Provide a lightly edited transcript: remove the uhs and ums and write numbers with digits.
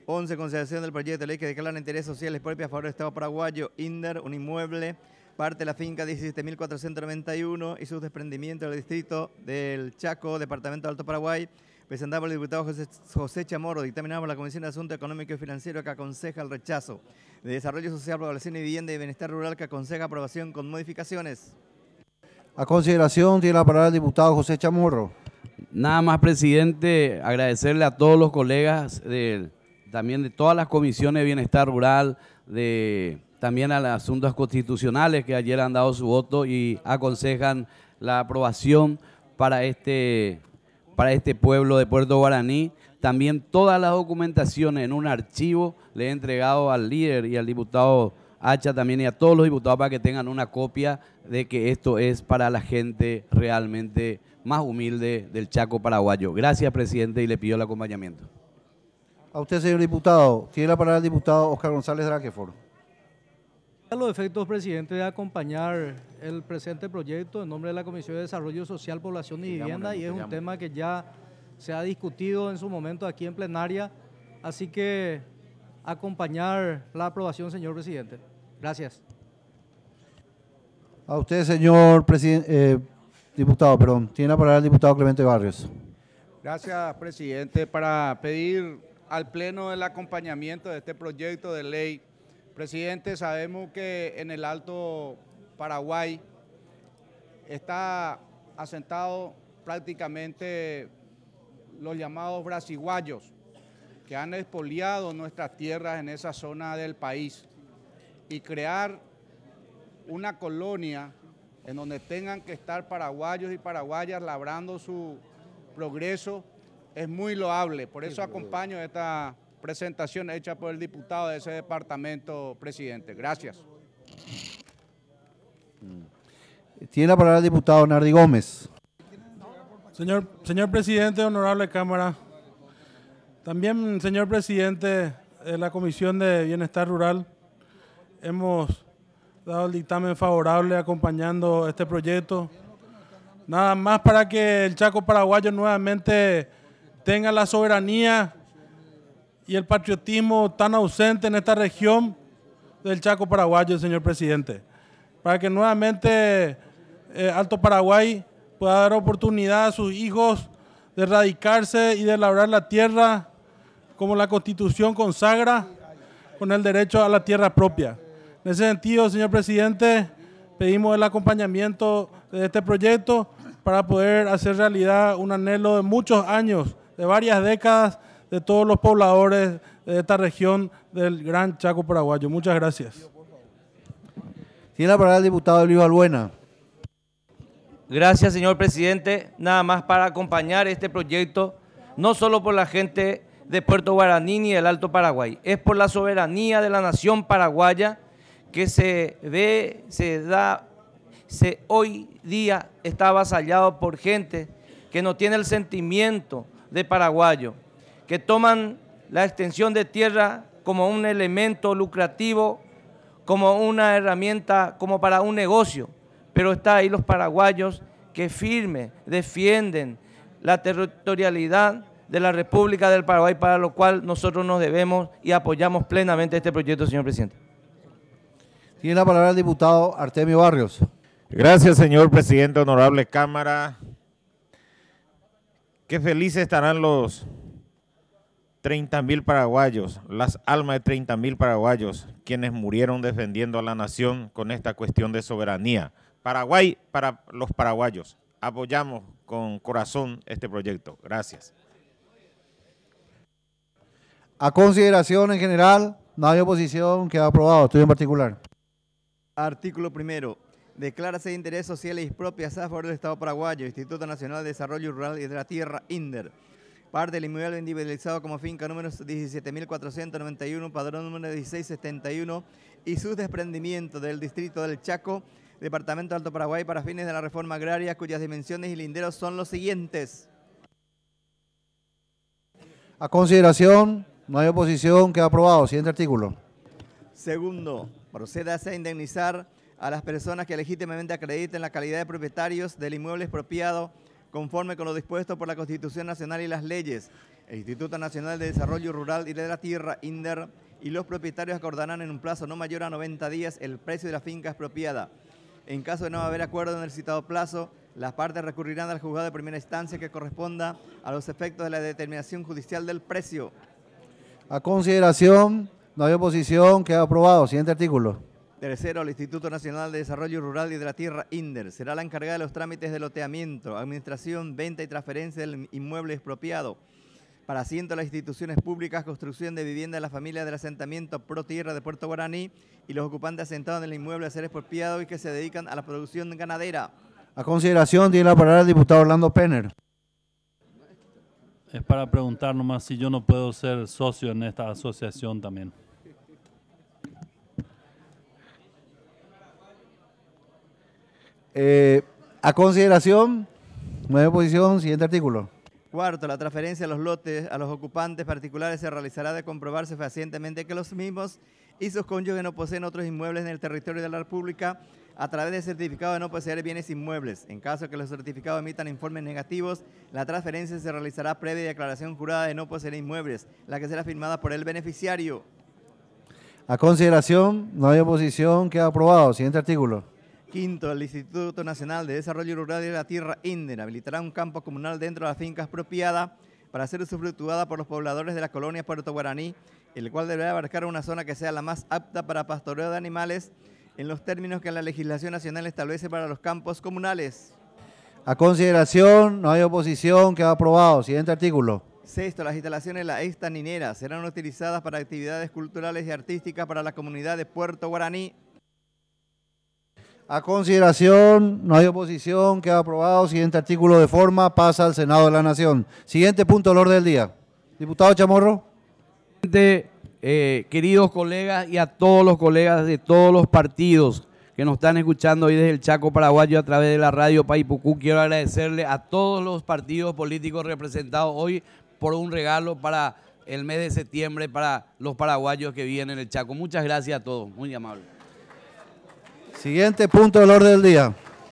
11. Consideración del proyecto de ley que declara interés social propio a favor del Estado paraguayo, INDER, un inmueble, parte de la finca 17.491 y sus desprendimientos del distrito del Chaco, departamento de Alto Paraguay, presentado por el diputado José Chamorro, dictaminado por la Comisión de Asuntos Económicos y Financieros que aconseja el rechazo, de Desarrollo Social, Población y Vivienda y Bienestar Rural que aconseja aprobación con modificaciones. A consideración tiene la palabra el diputado José Chamorro. Nada más, presidente, agradecerle a todos los colegas también de todas las comisiones de bienestar rural, también a los asuntos constitucionales que ayer han dado su voto y aconsejan la aprobación para este pueblo de Puerto Guaraní. También todas las documentaciones en un archivo le he entregado al líder y al diputado Hacha también y a todos los diputados para que tengan una copia de que esto es para la gente realmente más humilde del Chaco paraguayo. Gracias, presidente, y le pido el acompañamiento. A usted, señor diputado. Tiene la palabra el diputado Oscar González Draquefort. A los efectos, presidente, de acompañar el presente proyecto en nombre de la Comisión de Desarrollo Social, Población y Vivienda, y es un tema que ya se ha discutido en su momento aquí en plenaria, así que acompañar la aprobación, señor presidente. Gracias. A usted, señor diputado, perdón. Tiene la palabra el diputado Clemente Barrios. Gracias, presidente. Para pedir al Pleno el acompañamiento de este proyecto de ley. Presidente, sabemos que en el Alto Paraguay está asentado prácticamente los llamados brasiguayos, que han expoliado nuestras tierras en esa zona del país, y crear una colonia en donde tengan que estar paraguayos y paraguayas labrando su progreso es muy loable. Por eso acompaño esta presentación hecha por el diputado de ese departamento, presidente. Gracias. Tiene la palabra el diputado Nardi Gómez. Señor presidente, honorable Cámara, también, señor presidente de la Comisión de Bienestar Rural, hemos dado el dictamen favorable acompañando este proyecto. Nada más para que el Chaco paraguayo nuevamente tenga la soberanía y el patriotismo tan ausente en esta región del Chaco paraguayo, señor presidente. Para que nuevamente Alto Paraguay pueda dar oportunidad a sus hijos de radicarse y de labrar la tierra como la Constitución consagra, con el derecho a la tierra propia. En ese sentido, señor presidente, pedimos el acompañamiento de este proyecto para poder hacer realidad un anhelo de muchos años, de varias décadas, de todos los pobladores de esta región del Gran Chaco paraguayo. Muchas gracias. Tiene la palabra el diputado Luis Balbuena. Gracias, señor presidente. Nada más para acompañar este proyecto, no solo por la gente de Puerto Guaraní ni del Alto Paraguay, es por la soberanía de la nación paraguaya que hoy día está avasallado por gente que no tiene el sentimiento de paraguayo, que toman la extensión de tierra como un elemento lucrativo, como una herramienta, como para un negocio, pero está ahí los paraguayos que firme defienden la territorialidad de la República del Paraguay, para lo cual nosotros nos debemos y apoyamos plenamente este proyecto, señor presidente. Tiene la palabra el diputado Artemio Barrios. Gracias, señor presidente, honorable Cámara. Qué felices estarán los 30.000 paraguayos, las almas de 30.000 paraguayos, quienes murieron defendiendo a la nación con esta cuestión de soberanía. Paraguay para los paraguayos. Apoyamos con corazón este proyecto. Gracias. A consideración en general, no hay oposición, queda aprobado. Estudio en particular. Artículo primero. Declárase de interés social y propias a favor del Estado paraguayo, Instituto Nacional de Desarrollo Rural y de la Tierra, INDER. Parte del inmueble individualizado como finca número 17.491, padrón número 1671 y sus desprendimientos del distrito del Chaco, departamento de Alto Paraguay, para fines de la reforma agraria, cuyas dimensiones y linderos son los siguientes. A consideración, no hay oposición, queda aprobado. Siguiente artículo. Segundo, procédase a indemnizar a las personas que legítimamente acrediten la calidad de propietarios del inmueble expropiado conforme con lo dispuesto por la Constitución Nacional y las leyes, El Instituto Nacional de Desarrollo Rural y de la Tierra, INDER, y los propietarios acordarán en un plazo no mayor a 90 días el precio de la finca expropiada. En caso de no haber acuerdo en el citado plazo, las partes recurrirán al juzgado de primera instancia que corresponda a los efectos de la determinación judicial del precio. A consideración, no hay oposición, queda aprobado. Siguiente artículo. Tercero, el Instituto Nacional de Desarrollo Rural y de la Tierra, INDER, será la encargada de los trámites de loteamiento, administración, venta y transferencia del inmueble expropiado para asiento a las instituciones públicas, construcción de vivienda de la familia del asentamiento Pro Tierra de Puerto Guaraní y los ocupantes asentados en el inmueble a ser expropiado y que se dedican a la producción ganadera. A consideración, tiene la palabra el diputado Orlando Penner. Es para preguntar nomás si yo no puedo ser socio en esta asociación también. A consideración, no hay oposición. Siguiente artículo. Cuarto, la transferencia de los lotes a los ocupantes particulares se realizará de comprobarse fehacientemente que los mismos y sus cónyuges no poseen otros inmuebles en el territorio de la República a través de certificado de no poseer bienes inmuebles. En caso que los certificados emitan informes negativos, la transferencia se realizará previa declaración jurada de no poseer inmuebles, la que será firmada por el beneficiario. A consideración, no hay oposición, queda aprobado. Siguiente artículo. Quinto, el Instituto Nacional de Desarrollo Rural y de la Tierra, INDER, habilitará un campo comunal dentro de la finca expropiada para ser usufructuada por los pobladores de la colonia Puerto Guaraní, el cual deberá abarcar una zona que sea la más apta para pastoreo de animales en los términos que la legislación nacional establece para los campos comunales. A consideración, no hay oposición, queda aprobado. Siguiente artículo. Sexto, las instalaciones de la estaninera serán utilizadas para actividades culturales y artísticas para la comunidad de Puerto Guaraní. A consideración, no hay oposición, queda aprobado. Siguiente artículo de forma, pasa al Senado de la Nación. Siguiente punto del orden del día. Diputado Chamorro. Queridos colegas y a todos los colegas de todos los partidos que nos están escuchando hoy desde el Chaco paraguayo a través de la radio Paipucú, quiero agradecerle a todos los partidos políticos representados hoy por un regalo para el mes de septiembre para los paraguayos que viven en el Chaco. Muchas gracias a todos, muy amable. Siguiente punto del orden del día.